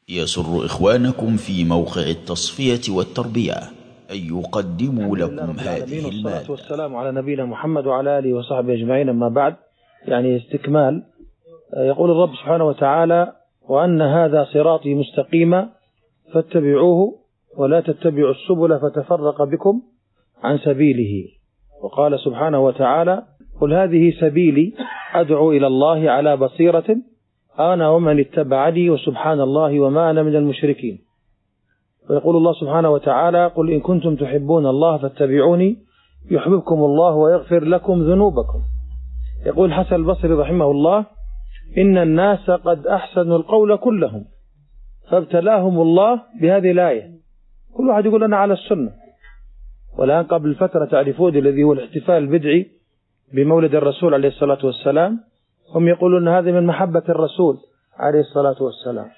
يسر إخوانكم في موقع التصفية والتربية أن يقدموا لكم هذه المادة. والصلاة والسلام على نبينا محمد وعلى آله وصحبه أجمعين. أما بعد، يعني استكمال. يقول الرب سبحانه وتعالى: وأن هذا صراطي مستقيما فاتبعوه ولا تتبعوا السبل فتفرق بكم عن سبيله. وقال سبحانه وتعالى: قل هذه سبيلي أدعو إلى الله على بصيرة أنا ومن اتبعني وسبحان الله وما أنا من المشركين. ويقول الله سبحانه وتعالى: قل إن كنتم تحبون الله فاتبعوني يحببكم الله ويغفر لكم ذنوبكم. يقول حسن البصري رحمه الله: إن الناس قد أحسنوا القول كلهم فابتلاهم الله بهذه الآية. كل واحد يقول أنا على السنة. والآن قبل فترة تعرفون الذي هو الاحتفال البدعي بمولد الرسول عليه الصلاة والسلام، هم يقولون هذه من محبة الرسول عليه الصلاة والسلام.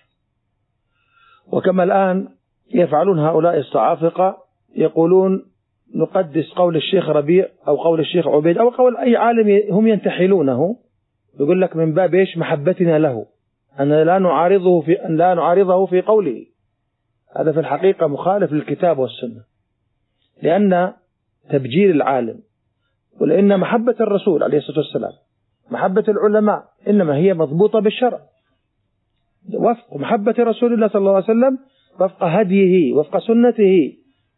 وكما الآن يفعلون هؤلاء الصعافقة، يقولون نقدس قول الشيخ ربيع أو قول الشيخ عبيد أو قول أي عالم هم ينتحلونه، يقول لك من باب إيش؟ محبتنا له، أن لا نعارضه في قوله. هذا في الحقيقة مخالف للكتاب والسنة، لأن تبجيل العالم ولأن محبة الرسول عليه الصلاة والسلام، محبة العلماء، إنما هي مضبوطة بالشرع، وفق محبة رسول الله صلى الله عليه وسلم، وفق هديه، وفق سنته.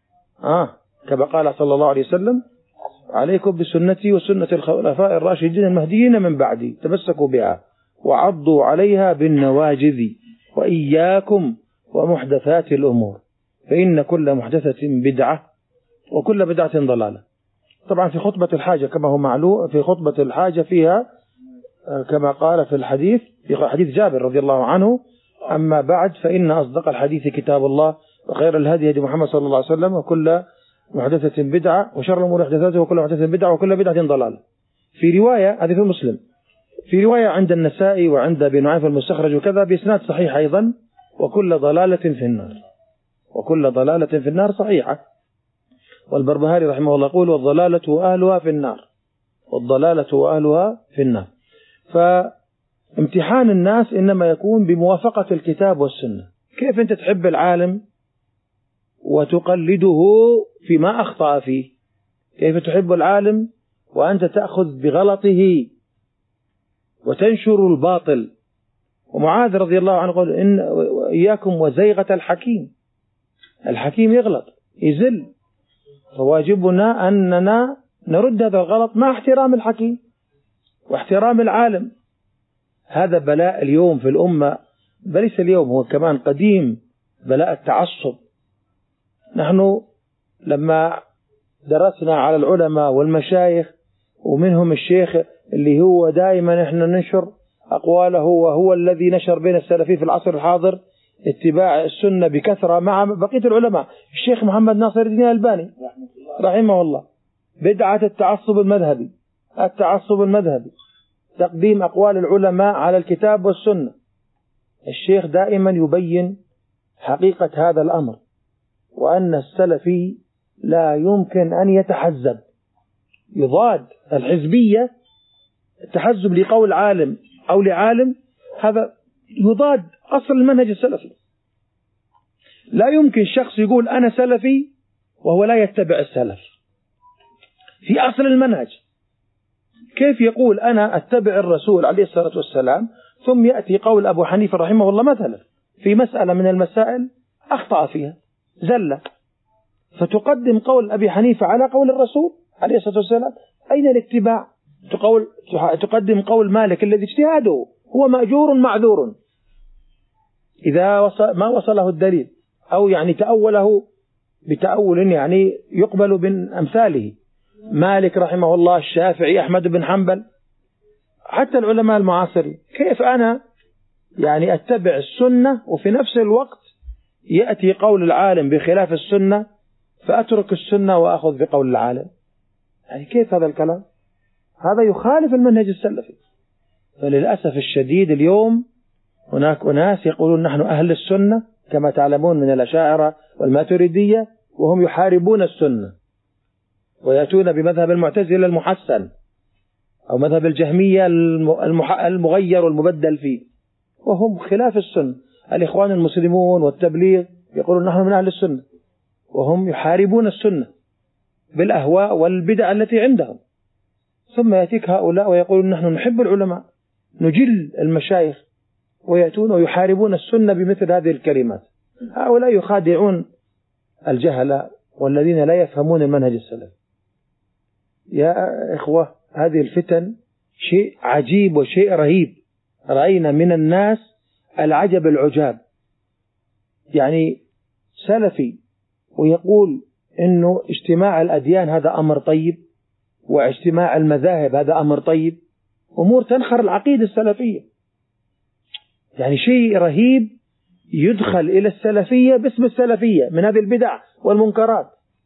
كما قال صلى الله عليه وسلم: عليكم بسنتي وسنة الخلفاء الراشدين المهديين من بعدي تمسكوا بها وعضوا عليها بالنواجذ وإياكم ومحدثات الأمور فإن كل محدثة بدعة وكل بدعة ضلالة. طبعا في خطبة الحاجة كما هو معلوم، في خطبة الحاجة فيها كما قال في الحديث، في حديث جابر رضي الله عنه: أما بعد فإن أصدق الحديث كتاب الله وخير الهدي هدي محمد صلى الله عليه وسلم وكل محدثة بدعة وشر الأمور محدثاتها وكل محدثة بدعة وكل بدعة ضلالة. في رواية، هذه في مسلم، في رواية عند النسائي وعند ابن نعيم المستخرج وكذا بإسناد صحيح أيضا: وكل ضلالة في النار. وكل ضلالة في النار صحيحة. والبربهاري رحمه الله يقول: والضلالة وأهلها في النار. والضلالة وأهلها في النار. فامتحان الناس إنما يكون بموافقة الكتاب والسنة. كيف أنت تحب العالم وتقلده فيما أخطأ فيه؟ كيف تحب العالم وأنت تأخذ بغلطه وتنشر الباطل؟ ومعاذ رضي الله عنه قال: إن إياكم وزيغة الحكيم. الحكيم يغلط يزل، فواجبنا أننا نرد هذا الغلط مع احترام الحكيم واحترام العالم. هذا بلاء اليوم في الأمة، بل ليس اليوم، هو كمان قديم، بلاء التعصب. نحن لما درسنا على العلماء والمشايخ، ومنهم الشيخ اللي هو دائما احنا ننشر أقواله، وهو الذي نشر بين السلفيين في العصر الحاضر اتباع السنة بكثرة مع بقية العلماء، الشيخ محمد ناصر الدين الألباني رحمه الله، بدعة التعصب المذهبي. التعصب المذهبي تقديم أقوال العلماء على الكتاب والسنة. الشيخ دائما يبين حقيقة هذا الأمر، وأن السلفي لا يمكن أن يتحزب، يضاد الحزبية. التحزب لقول عالم أو لعالم هذا يضاد أصل المنهج السلفي. لا يمكن شخص يقول أنا سلفي وهو لا يتبع السلف في أصل المنهج. كيف يقول أنا أتبع الرسول عليه الصلاة والسلام ثم يأتي قول أبو حنيفة رحمه الله مثلا في مسألة من المسائل أخطأ فيها زلة، فتقدم قول أبي حنيفة على قول الرسول عليه الصلاة والسلام؟ أين الاتباع؟ تقدم قول مالك الذي اجتهاده هو مأجور معذور إذا ما وصله الدليل، أو يعني تأوله بتأول يعني يقبل من أمثاله، مالك رحمه الله، الشافعي، أحمد بن حنبل، حتى العلماء المعاصرين. كيف أنا يعني أتبع السنة وفي نفس الوقت يأتي قول العالم بخلاف السنة فأترك السنة وأخذ بقول العالم؟ يعني كيف هذا الكلام؟ هذا يخالف المنهج السلفي. فللأسف الشديد اليوم هناك أناس يقولون نحن أهل السنة كما تعلمون من الأشاعرة والماتريدية، وهم يحاربون السنة ويأتون بمذهب المعتزلة المحسن أو مذهب الجهمية المغير والمبدل فيه، وهم خلاف السنة. الإخوان المسلمون والتبليغ يقولون نحن من أهل السنة، وهم يحاربون السنة بالأهواء والبدع التي عندهم. ثم يأتيك هؤلاء ويقولون نحن نحب العلماء نجل المشايخ، ويأتون ويحاربون السنة بمثل هذه الكلمات. هؤلاء يخادعون الجهلاء والذين لا يفهمون المنهج السلفي. يا إخوة، هذه الفتن شيء عجيب وشيء رهيب. رأينا من الناس العجب العجاب، يعني سلفي ويقول إنه اجتماع الأديان هذا أمر طيب، واجتماع المذاهب هذا أمر طيب، أمور تنخر العقيدة السلفية. يعني شيء رهيب يدخل إلى السلفية باسم السلفية من هذه البدع والمنكرات.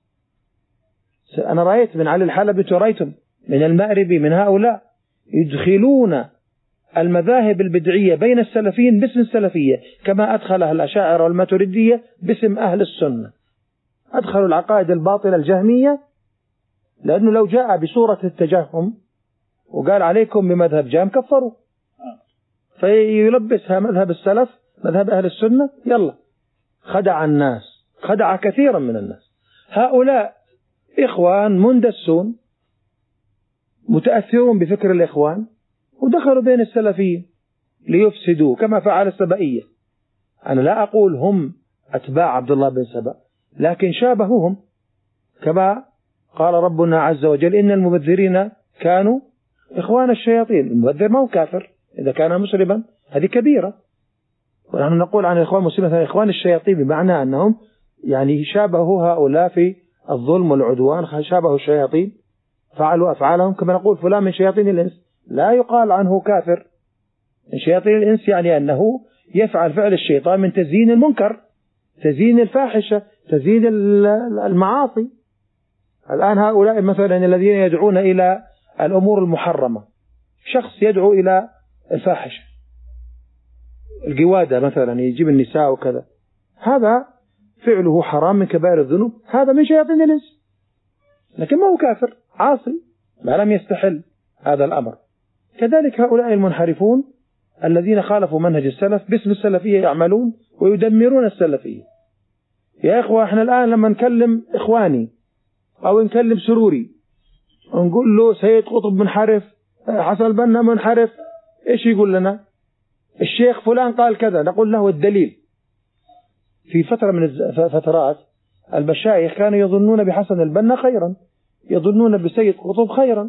أنا رأيت من علي الحلبي ورأيتم من المأربي من هؤلاء يدخلون المذاهب البدعية بين السلفيين باسم السلفية، كما أدخلها الأشاعرة والماتريدية باسم أهل السنة. أدخلوا العقائد الباطلة الجهمية، لأنه لو جاء بصورة التجهم وقال عليكم بمذهب جهم كفروا، فيلبسها مذهب السلف مذهب أهل السنة. يلا، خدع الناس، خدع كثيرا من الناس. هؤلاء إخوان مندسون متأثرون بفكر الإخوان، ودخلوا بين السلفيين ليفسدوا كما فعل السبائية. أنا لا أقول هم أتباع عبد الله بن سبأ، لكن شابهوهم، كما قال ربنا عز وجل إن المبذرين كانوا إخوان الشياطين. المبذر ما هو كافر إذا كان مسلما، هذه كبيرة. ونحن نقول عن الإخوان المسلمين إخوان الشياطين، بمعنى أنهم يعني شابهوا هؤلاء في الظلم والعدوان، شابهوا الشياطين، فعلوا أفعالهم كما نقول فلان من شياطين الإنس، لا يقال عنه كافر. من شياطين الإنس يعني أنه يفعل فعل الشيطان من تزيين المنكر، تزيين الفاحشة، تزيين المعاصي. الآن هؤلاء مثلا الذين يدعون إلى الأمور المحرمة، شخص يدعو إلى الفاحشة، القوادة مثلا يجيب النساء وكذا، هذا فعله حرام من كبائر الذنوب، هذا من شياطين الإنس، لكن ما هو كافر عاصي ما لم يستحل هذا الأمر. كذلك هؤلاء المنحرفون الذين خالفوا منهج السلف باسم السلفية يعملون ويدمرون السلفية. يا إخوة، احنا الآن لما نكلم إخواني أو نكلم سروري ونقول له سيد قطب منحرف، حسن البنا منحرف، إيش يقول لنا؟ الشيخ فلان قال كذا. نقول له الدليل. في فترة من الفترات المشايخ كانوا يظنون بحسن البنا خيرا، يظنون بسيد قطب خيرا،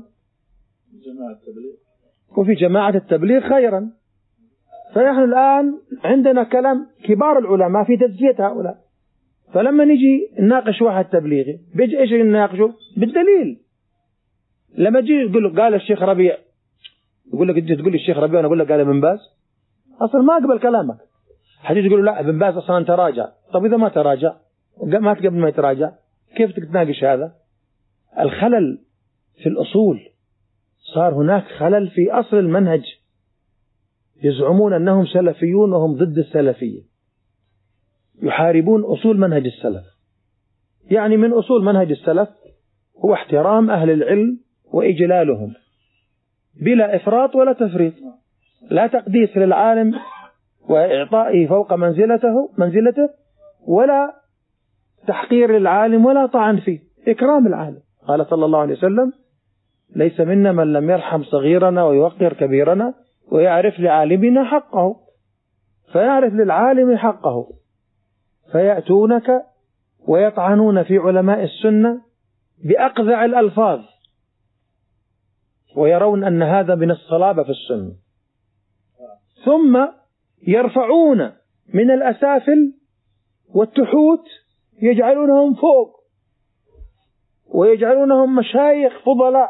وفي جماعة التبليغ خيرا. فنحن الآن عندنا كلام كبار العلماء في تزكية هؤلاء، فلما نجي نناقش واحد تبليغي بيجي إيش نناقشه؟ بالدليل. لما جي يقول له قال الشيخ ربيع، يقول لك تقول لي الشيخ ربيع، أنا أقول لك قال ابن باز، أصلا ما أقبل كلامك. حد يقول له لا ابن باز أصلا تراجع. طب إذا ما تراجع ما قبل ما يتراجع كيف تناقش هذا؟ الخلل في الأصول، صار هناك خلل في أصل المنهج. يزعمون أنهم سلفيون وهم ضد السلفية، يحاربون أصول منهج السلف. يعني من أصول منهج السلف هو احترام أهل العلم وإجلالهم بلا إفراط ولا تفريط، لا تقديس للعالم وإعطائه فوق منزلته، ولا تحقير للعالم ولا طعن فيه، إكرام العالم. قال صلى الله عليه وسلم ليس منا من لم يرحم صغيرنا ويوقر كبيرنا ويعرف لعالمنا حقه. فيعرف للعالم حقه، فيأتونك ويطعنون في علماء السنة بأقذع الألفاظ، ويرون أن هذا من الصلابة في السنة، ثم يرفعون من الأسافل والتحوت يجعلونهم فوق ويجعلونهم مشايخ فضلاء،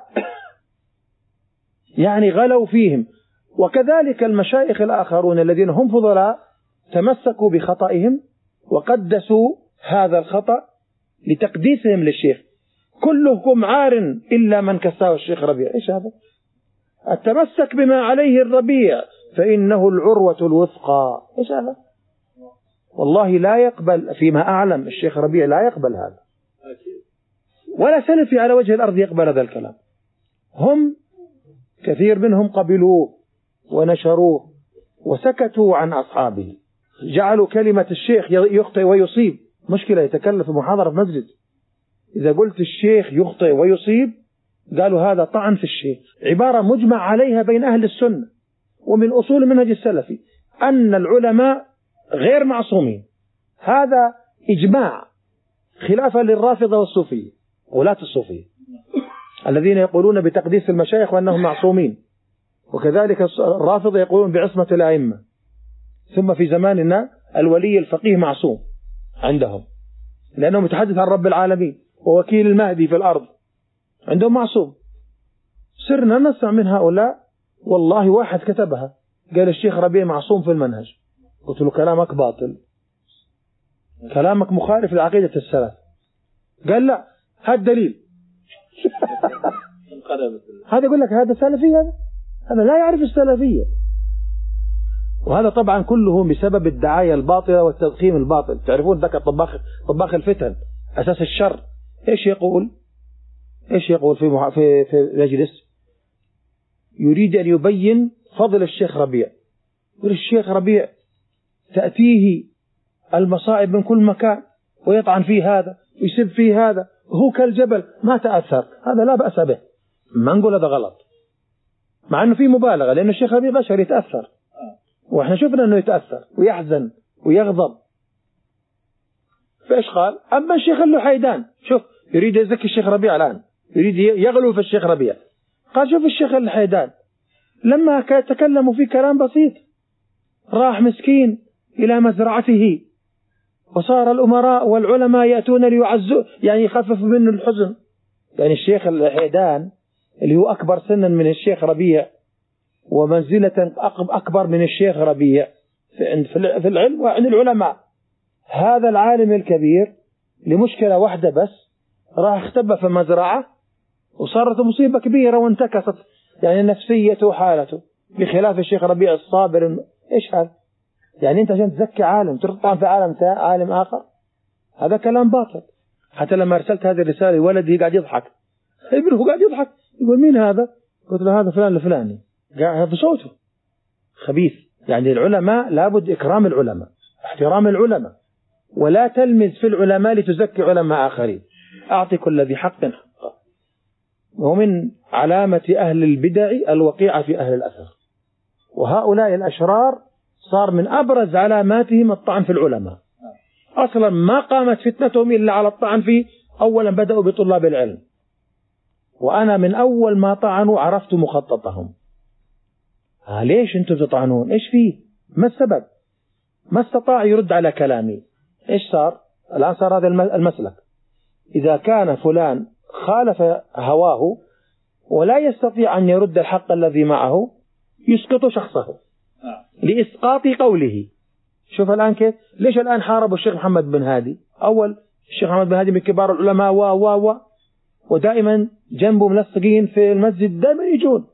يعني غلوا فيهم. وكذلك المشايخ الآخرون الذين هم فضلاء تمسكوا بخطئهم وقدسوا هذا الخطأ لتقديسهم للشيخ. كلكم عار إلا من كساه الشيخ ربيع. إيش هذا؟ التمسك بما عليه الربيع فإنه العروة الوثقى. إيش هذا؟ والله لا يقبل، فيما أعلم الشيخ ربيع لا يقبل هذا، ولا سلفي على وجه الأرض يقبل هذا الكلام. هم كثير منهم قبلوه ونشروه وسكتوا عن أصحابه، جعلوا كلمة الشيخ يخطئ ويصيب مشكلة، يتكلم في محاضرة في مسجد، إذا قلت الشيخ يخطئ ويصيب قالوا هذا طعن في الشيخ. عبارة مجمع عليها بين أهل السنة ومن أصول المنهج السلفي أن العلماء غير معصومين، هذا إجماع، خلافا للرافضة والصوفية ولاة الصوفية الذين يقولون بتقديس المشايخ وأنهم معصومين، وكذلك الرافضة يقولون بعصمة الأئمة. ثم في زماننا الولي الفقيه معصوم عندهم لأنه متحدث عن رب العالمين ووكيل المهدي في الأرض، عندهم معصوم. سرنا نسمع من هؤلاء، والله واحد كتبها قال الشيخ ربيع معصوم في المنهج، قلت له كلامك باطل، كلامك مخالف لعقيدة السلف. قال لا، هذا دليل. هذا يقول لك هذا سلفي، هذا لا يعرف السلفية. وهذا طبعا كله بسبب الدعاية الباطلة والتضخيم الباطل. تعرفون ذاك طباخ الفتن أساس الشر إيش يقول؟ في مجلس يريد أن يبين فضل الشيخ ربيع، يقول الشيخ ربيع تأتيه المصائب من كل مكان ويطعن فيه هذا ويسب فيه هذا وهو كالجبل ما تأثر، هذا لا بأس به. ما نقول هذا غلط، مع أنه في مبالغة، لأن الشيخ ربيع بشر يتأثر، وإحنا شفنا أنه يتأثر ويحزن ويغضب. فإيش قال؟ أما الشيخ اللحيدان، شوف يريد يزكي الشيخ ربيع الآن، يريد يغلو في الشيخ ربيع. قال شوف الشيخ اللحيدان لما تكلموا في كلام بسيط راح مسكين إلى مزرعته، وصار الأمراء والعلماء يأتون ليعزوا، يعني يخفف منه الحزن. يعني الشيخ اللحيدان اللي هو أكبر سنا من الشيخ ربيع ومنزلة أكبر من الشيخ ربيع في العلم وعند العلماء، هذا العالم الكبير لمشكلة واحدة بس راح اختبى في مزرعة وصارت مصيبة كبيرة وانتكست يعني نفسيته وحالته، بخلاف الشيخ ربيع الصابر. إيش هذا؟ يعني أنت عشان تزكي عالم ترطعن في عالم آخر، هذا كلام باطل. حتى لما أرسلت هذه الرسالة ولدي قاعد يضحك، ابنه قاعد يضحك يقول مين هذا؟ قلت له هذا فلان الفلاني، قاعد بصوته خبيث. يعني العلماء لابد إكرام العلماء، احترام العلماء، ولا تلمز في العلماء لتزكي علماء آخرين. أعطي كل ذي حق حقه. ومن علامة أهل البدع الوقيعة في أهل الأثر، وهؤلاء الأشرار صار من أبرز علاماتهم الطعن في العلماء. أصلا ما قامت فتنتهم إلا على الطعن فيه. أولا بدأوا بطلاب العلم، وأنا من أول ما طعنوا عرفت مخططهم. ليش أنتم تطعنون؟ إيش فيه؟ ما السبب؟ ما استطاع يرد على كلامي. إيش صار؟ الآن صار هذا المسلك، إذا كان فلان خالف هواه ولا يستطيع أن يرد الحق الذي معه يسقط شخصه لإسقاط قوله. شوف الآن كيف، ليش الآن حاربوا الشيخ محمد بن هادي؟ أول الشيخ محمد بن هادي من كبار العلماء ودائما جنبه ملصقين في المسجد، دائما يجون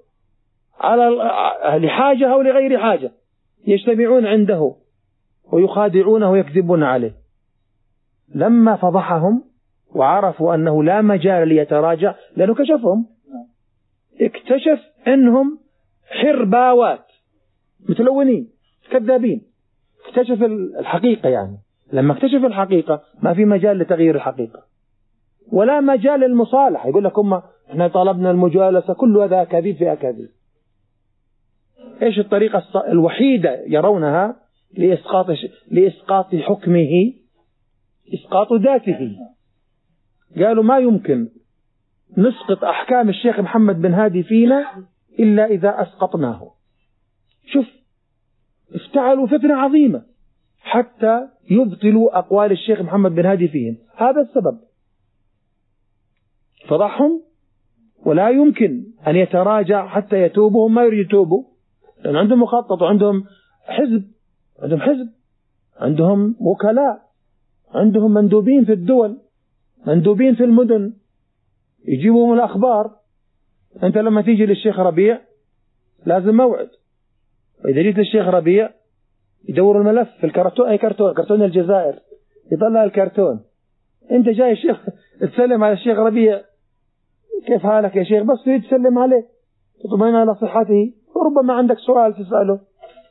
لحاجة أو لغير حاجة، يجتمعون عنده ويخادعونه ويكذبون عليه. لما فضحهم وعرفوا أنه لا مجال ليتراجع، لأنه كشفهم، اكتشف أنهم حرباوات متلونين كذابين، اكتشف الحقيقة. يعني لما اكتشف الحقيقة ما في مجال لتغيير الحقيقة ولا مجال للمصالحة. يقول لكم احنا طلبنا المجالسة، كل هذا أكاذيب في أكاذيب. ايش الطريقة الوحيدة يرونها لإسقاط حكمه؟ إسقاط ذاته. قالوا ما يمكن نسقط أحكام الشيخ محمد بن هادي فينا إلا إذا أسقطناه. شوف، افتعلوا فتنة عظيمة حتى يبطلوا أقوال الشيخ محمد بن هادي فيهم. هذا السبب فضحهم، ولا يمكن أن يتراجع حتى يتوبوا. ما يريد يتوبوا لأن عندهم مخطط وعندهم حزب، عندهم وكلاء، عندهم مندوبين في الدول، مندوبين في المدن يجيبهم الأخبار. أنت لما تيجي للشيخ ربيع لازم موعد، وإذا جيت للشيخ ربيع يدور الملف في الكرتون، أي كرتون الجزائر، يطلع الكرتون. أنت جاي الشيخ تسلم على الشيخ ربيع، كيف حالك يا شيخ؟ بس تريد تسلم عليه تطمئن على صحته، وربما عندك سؤال تسأله.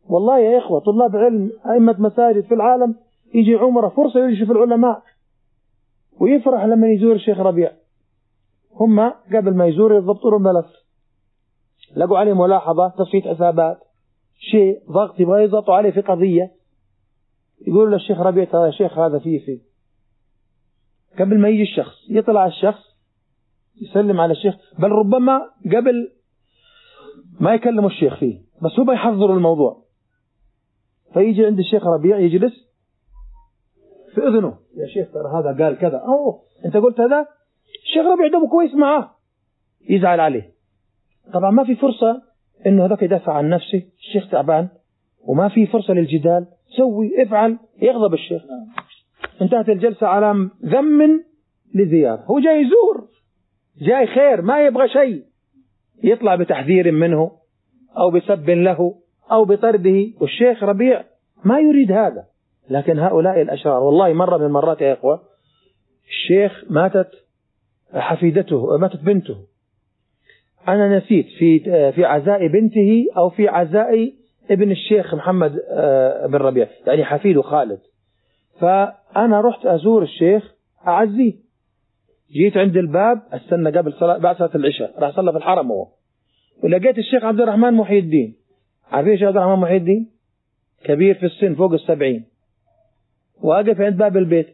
والله يا إخوة طلاب علم أئمة مساجد في العالم يجي عمره فرصة يجي في العلماء ويفرح لما يزور الشيخ ربيع. هم قبل ما يزور يضبطوا له الملف، لقوا عليه ملاحظة، تصفية حسابات، شيء ضغط يبغى يضغطوا عليه في قضية، يقولوا للشيخ ربيع ترى يا شيخ هذا فيه قبل ما يجي الشخص يطلع الشخص يسلم على الشيخ، بل ربما قبل ما يكلموا الشيخ فيه بس هو يحضروا الموضوع. فيجي عند الشيخ ربيع يجلس في أذنه، يا شيخ ترى هذا قال كذا، أنت قلت هذا. الشيخ ربيع دمه كويس معاه، يزعل عليه. طبعا ما في فرصة إنه هذاك يدافع عن نفسه، الشيخ تعبان وما في فرصة للجدال، سوي افعل، يغضب الشيخ. انتهت الجلسة على ذم لزيارة، هو جاي يزور، جاي خير، ما يبغى شيء، يطلع بتحذير منه أو بسب له أو بطرده، والشيخ ربيع ما يريد هذا. لكن هؤلاء الأشرار، والله مرة من المرات يا إخوة الشيخ ماتت حفيدته، ماتت بنته، أنا نسيت في عزاء بنته أو في عزاء ابن الشيخ محمد بن ربيع، يعني حفيده خالد. فأنا رحت أزور الشيخ أعزيه، جيت عند الباب استنى قبل بعد صلاة العشاء، راح صلى في الحرم هو، ولقيت الشيخ عبد الرحمن محي الدين. عارفين الشيخ عبد الرحمن محي الدين؟ كبير في السن فوق 70، واقف عند باب البيت.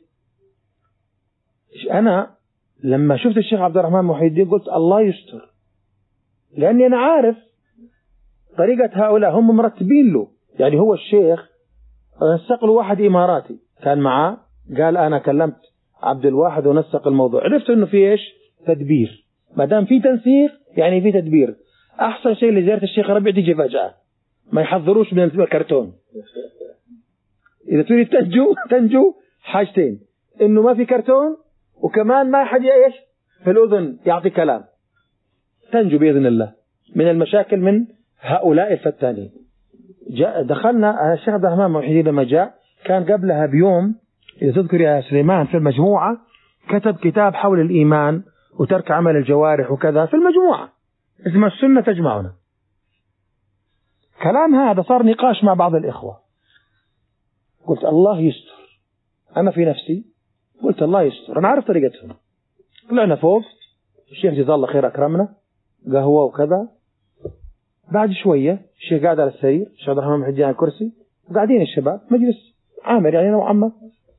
أنا لما شفت الشيخ عبد الرحمن محي الدين قلت الله يستر، لأني أنا عارف طريقة هؤلاء، هم مرتبين له. يعني هو الشيخ نسق له واحد إماراتي كان معاه، قال أنا كلمت عبد الواحد ونسق الموضوع، عرفت إنه في إيش تدبير. ما دام في تنسيق يعني في تدبير. أحسن شيء لزيارة الشيخ ربيع تيجي فجأة، ما يحضروش من الكرتون. إذا تريد تنجو حاجتين، إنه ما في كرتون، وكمان ما حد إيش في الأذن يعطي كلام، تنجو بإذن الله من المشاكل من هؤلاء الفتانين. دخلنا الشيخ عبد الرحمن محي الدين لما جاء كان قبلها بيوم، إذا تذكر يا سليمان، في المجموعة كتب كتاب حول الإيمان وترك عمل الجوارح وكذا، في المجموعة اسمها السنة تجمعنا. كلام هذا صار نقاش مع بعض الإخوة، قلت الله يستر. أنا في نفسي قلت الله يستر، أنا عارف طريقتهم. طلعنا فوق، الشيخ جزاه الله خير أكرمنا، قهوة وكذا. بعد شوية الشيخ قاعد على السرير، الشيخ عبد الرحمن محي الدين على الكرسي، وقاعدين الشباب مجلس عامر يعني نوعا ما.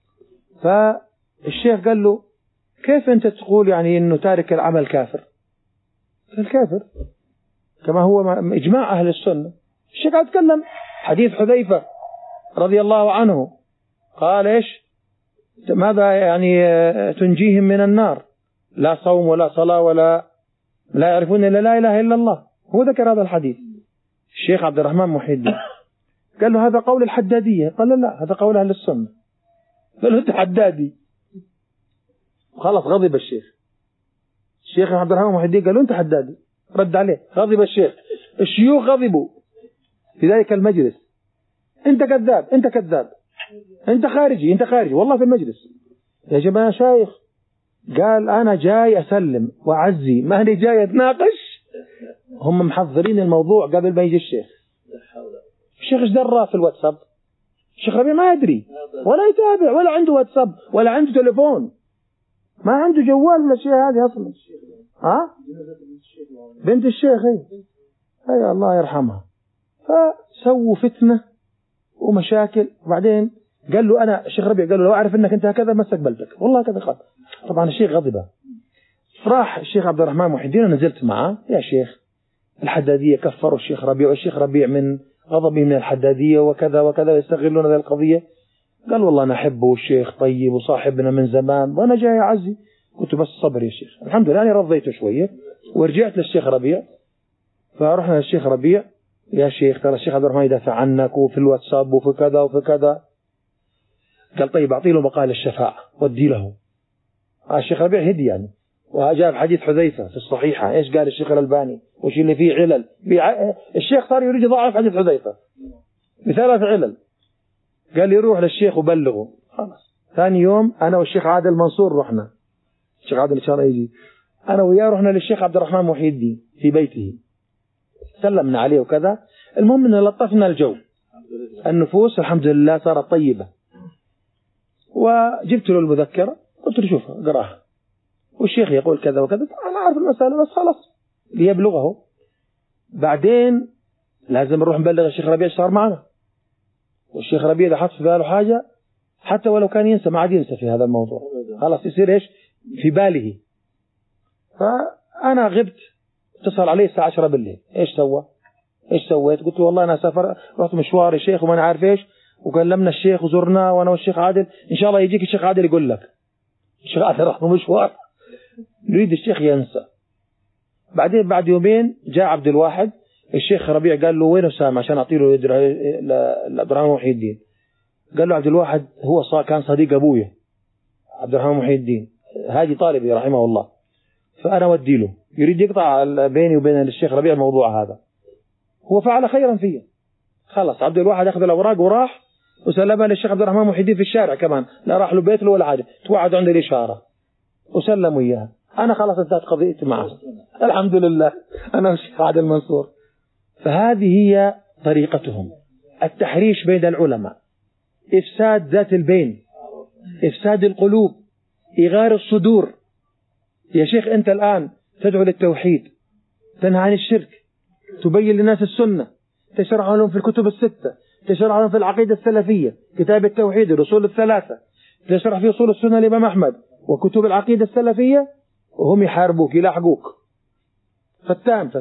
فالشيخ قال له كيف أنت تقول يعني إنه تارك العمل كافر؟ الكافر كما هو إجماع أهل السنة. الشيخ قاعد يتكلم حديث حذيفة رضي الله عنه، قال إيش ماذا يعني تنجيهم من النار؟ لا صوم ولا صلاة ولا يعرفون إلا لا إله إلا الله. هو ذكر هذا الحديث. الشيخ عبد الرحمن محي الدين قال له هذا قول الحدادية. قال له لا، هذا قول أهل السنة. قال له أنت حدادي. خلاص غضب الشيخ عبد الرحمن محي الدين قال له أنت حدادي، رد عليه. غضب الشيخ، الشيوخ غضبوا في ذلك المجلس، أنت كذاب، أنت كذاب، أنت خارجي، أنت خارجي والله في المجلس. يا جماعة شايخ قال أنا جاي أسلم وأعزي، ما أنا جاي أتناقش. هم محضرين الموضوع قبل ما يجي الشيخ. الشيخ ايش درى في الواتساب؟ الشيخ ربيع ما يدري ولا يتابع ولا عنده واتساب ولا عنده تليفون، ما عنده جوال ولا شيء هذه أصلا. بنت الشيخ هي الله يرحمها. فسووا فتنة ومشاكل. وبعدين قال له أنا، الشيخ ربيع قال له لو أعرف أنك أنت هكذا ما استقبلتك والله كذا. قال طبعا الشيخ غضب. راح الشيخ عبد الرحمن محي الدين، نزلت معه، يا شيخ الحدادية كفروا الشيخ ربيع، والشيخ ربيع من غضبه من الحدادية وكذا وكذا، يستغلون هذه القضية. قال والله أنا أحبه والشيخ طيب وصاحبنا من زمان وأنا جاي أعزي. قلت بس صبر يا شيخ. الحمد لله أنا رضيته شوية ورجعت للشيخ ربيع. فرحنا للشيخ ربيع، يا شيخ ترى الشيخ عبد الرحمن يدافع عنك وفي الواتساب وفي كذا وفي كذا. قال طيب أعطي له مقال الشفاعة ودي له. الشيخ ربيع هدي يعني، وجاب حديث حذيفة في الصحيحة، إيش قال الشيخ الألباني وش اللي فيه علل. الشيخ صار يريد يضاعف حديث حذيفة ب3 علل. قال يروح للشيخ وبلغه. خلاص ثاني يوم أنا والشيخ عادل منصور رحنا، الشيخ عادل إن شاء الله يجي، أنا وياه رحنا للشيخ عبد الرحمن محي الدين في بيته، سلمنا عليه وكذا. المهم إن لطفنا الجو، النفوس الحمد لله صارت طيبة. وجبت له المذكرة قلت له شوف قراها والشيخ يقول كذا وكذا، أنا عارف المسألة بس خلاص ليبلغه. بعدين لازم نروح نبلغ الشيخ ربيع ايش صار معنا. والشيخ ربيع إذا حط في باله حاجة حتى ولو كان ينسى ما عاد ينسى في هذا الموضوع، خلاص يصير ايش في باله. فأنا غبت، اتصل علي الساعة 10 بالليل، ايش سوى؟ ايش سويت؟ قلت له والله أنا سافر رحت مشوار يا شيخ وما أنا عارف ايش، وكلمنا الشيخ وزرناه وأنا والشيخ عادل، إن شاء الله يجيك الشيخ عادل يقول لك. الشيخ عادل راح مشوار، يريد الشيخ ينسى. بعدين بعد يومين جاء عبد الواحد، الشيخ ربيع قال له وين أسامة عشان أعطي له عبد الرحمن محي الدين. قال له عبد الواحد هو كان صديق أبويا عبد الرحمن محي الدين، هاجي طالبي رحمه الله، فأنا ودي له، يريد يقطع بيني وبين الشيخ ربيع الموضوع هذا. هو فعل خيرا فيه، خلص عبد الواحد أخذ الأوراق وراح وسلمها للشيخ عبد الرحمن محي الدين في الشارع كمان، لا راح له بيت له ولا حاجة، توعد عند الإشارة وسلموا إياها. أنا خلاص انتهت قضيتي معه الحمد لله، أنا والشيخ عادل منصور. فهذه هي طريقتهم، التحريش بين العلماء، إفساد ذات البين، إفساد القلوب، إغار الصدور. يا شيخ أنت الآن تدعو للتوحيد، تنهى عن الشرك، تبين للناس السنة، تشرح لهم في الكتب الستة، تشرح لهم في العقيدة السلفية كتاب التوحيد الأصول الثلاثة، تشرح في أصول السنة الإمام أحمد وكتب العقيدة السلفية، وهم يحاربوك يلاحقوك. فتان.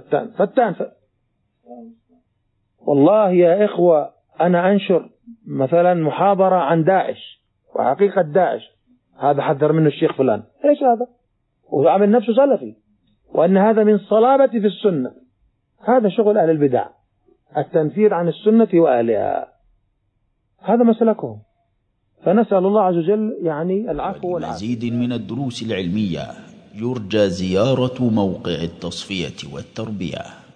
والله يا إخوة أنا أنشر مثلا محاضرة عن داعش وحقيقة داعش، هذا حذر منه الشيخ فلان، إيش هذا؟ وعمل نفسه سلفي، وأن هذا من صلابة في السنة. هذا شغل أهل البدع، التنفير عن السنة وأهلها، هذا مسلكهم. فنسأل الله عز وجل يعني العفو والعافية. مزيد من الدروس العلمية يرجى زيارة موقع التصفية والتربية.